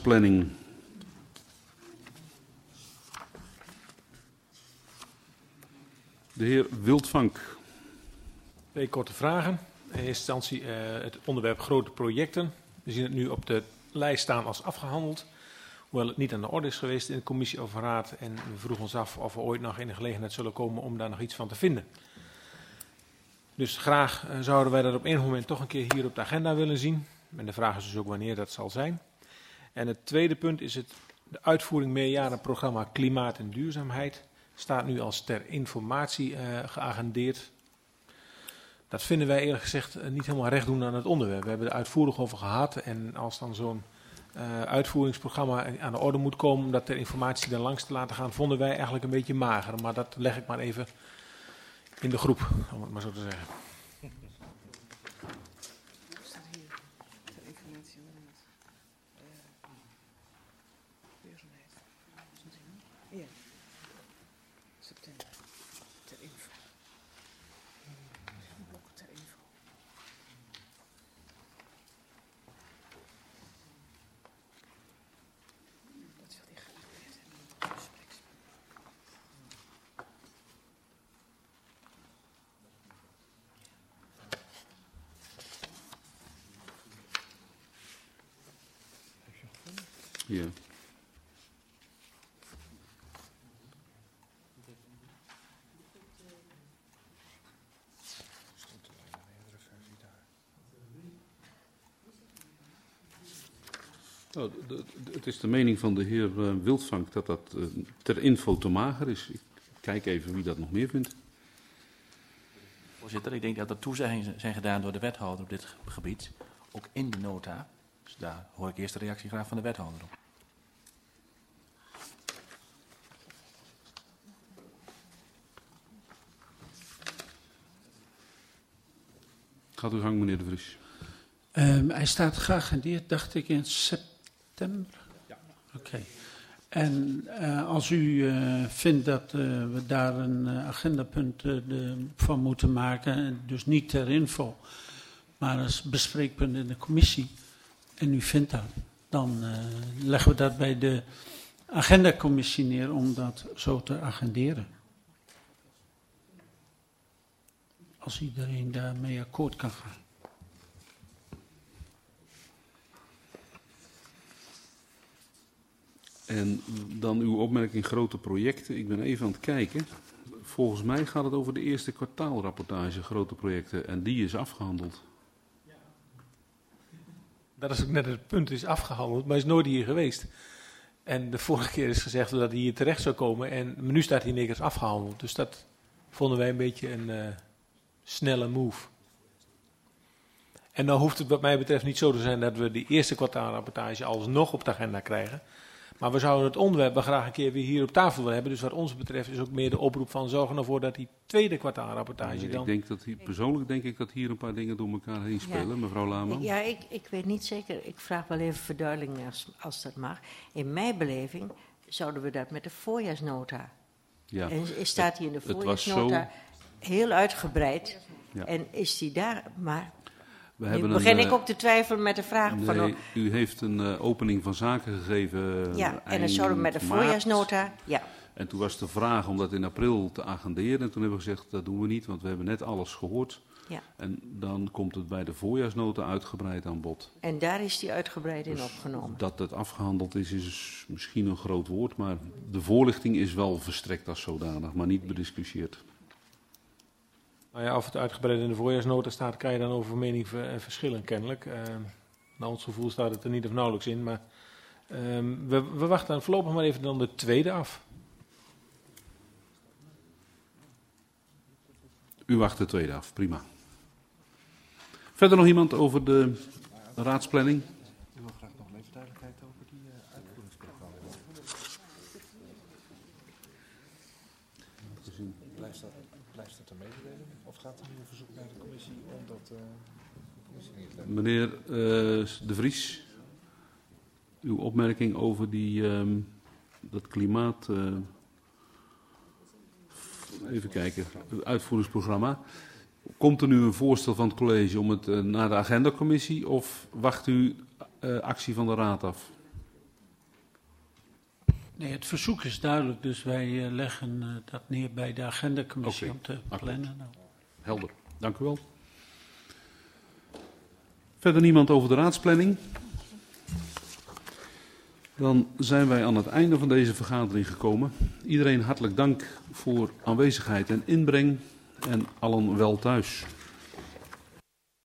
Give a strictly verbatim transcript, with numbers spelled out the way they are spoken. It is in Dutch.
raadsplanning. De heer Wildvank. Twee korte vragen. In eerste instantie uh, het onderwerp grote projecten. We zien het nu op de lijst staan als afgehandeld. Hoewel het niet aan de orde is geweest in de commissie of raad. En we vroegen ons af of we ooit nog in de gelegenheid zullen komen om daar nog iets van te vinden. Dus graag uh, zouden wij dat op enig moment toch een keer hier op de agenda willen zien. En de vraag is dus ook wanneer dat zal zijn. En het tweede punt is het, de uitvoering meerjarenprogramma Klimaat en Duurzaamheid. Staat nu als ter informatie uh, geagendeerd. Dat vinden wij eerlijk gezegd uh, niet helemaal recht doen aan het onderwerp. We hebben er uitvoerig over gehad. En als dan zo'n uh, uitvoeringsprogramma aan de orde moet komen om dat ter informatie er langs te laten gaan, vonden wij eigenlijk een beetje mager. Maar dat leg ik maar even in de groep, om het maar zo te zeggen. Ja. Oh, de, de, het is de mening van de heer uh, Wildvank dat dat uh, ter info te mager is. Ik kijk even wie dat nog meer vindt. Voorzitter, ik denk dat er toezeggingen zijn gedaan door de wethouder op dit gebied, ook in de nota. Dus daar hoor ik eerst de reactie graag van de wethouder op. Gaat uw gang, meneer De Vries. Um, hij staat geagendeerd, dacht ik, in september. Ja. Oké. Okay. En uh, als u uh, vindt dat uh, we daar een uh, agendapunt uh, de, van moeten maken, dus niet ter info, maar als bespreekpunt in de commissie, en u vindt dat, dan uh, leggen we dat bij de agendacommissie neer om dat zo te agenderen. Als iedereen daarmee akkoord kan gaan. En dan uw opmerking grote projecten. Ik ben even aan het kijken. Volgens mij gaat het over de eerste kwartaalrapportage grote projecten. En die is afgehandeld. Dat is ook net het punt, is afgehandeld, maar is nooit hier geweest. En de vorige keer is gezegd dat hij hier terecht zou komen. En maar nu staat hij niks afgehandeld. Dus dat vonden wij een beetje een uh, snelle move. En dan hoeft het wat mij betreft niet zo te zijn dat we die eerste kwartaalrapportage alsnog op de agenda krijgen. Maar we zouden het onderwerp wel graag een keer weer hier op tafel willen hebben. Dus wat ons betreft is ook meer de oproep van zorgen ervoor dat die tweede kwartaalrapportage Nee, dan... Ik denk dat hier, persoonlijk denk ik dat hier een paar dingen door elkaar heen spelen, ja. Mevrouw Laman. Ja, ik, ik weet niet zeker. Ik vraag wel even verduidelijking als, als dat mag. In mijn beleving zouden we dat met de voorjaarsnota. Ja. En staat hier in de Het, voorjaarsnota het zo... heel uitgebreid. Ja. En is die daar... Maar We nu begin een, ik ook te twijfelen met de vraag nee, van... U heeft een uh, opening van zaken gegeven. Uh, Ja, en dan zouden we met de maart. voorjaarsnota... Ja. En toen was de vraag om dat in april te agenderen. En toen hebben we gezegd, dat doen we niet, want we hebben net alles gehoord. Ja. En dan komt het bij de voorjaarsnota uitgebreid aan bod. En daar is die uitgebreid dus in opgenomen. Dat het afgehandeld is, is misschien een groot woord. Maar de voorlichting is wel verstrekt als zodanig, maar niet bediscussieerd. Nou ja, of het uitgebreid in de voorjaarsnota staat, kan je dan over mening verschillen kennelijk. Uh, naar ons gevoel staat het er niet of nauwelijks in. Maar uh, we, we wachten dan voorlopig maar even dan de tweede af. U wacht de tweede af, prima. Verder nog iemand over de raadsplanning? Ik wil graag nog even duidelijkheid over die uh, uitvoeringsprogramma. Blijft dat, blijft dat een mededeling? Of gaat er nu een verzoek naar de commissie om dat uh, de commissie niet te leggen? Meneer uh, De Vries, uw opmerking over die, um, dat klimaat... Uh, even kijken, het uitvoeringsprogramma. Komt er nu een voorstel van het college om het uh, naar de agendacommissie of wacht u uh, actie van de raad af? Nee, het verzoek is duidelijk, dus wij uh, leggen uh, dat neer bij de agendacommissie Oké, om te akkoord. plannen. Nou. Helder, dank u wel. Verder niemand over de raadsplanning? Dan zijn wij aan het einde van deze vergadering gekomen. Iedereen hartelijk dank voor aanwezigheid en inbreng en allen wel thuis.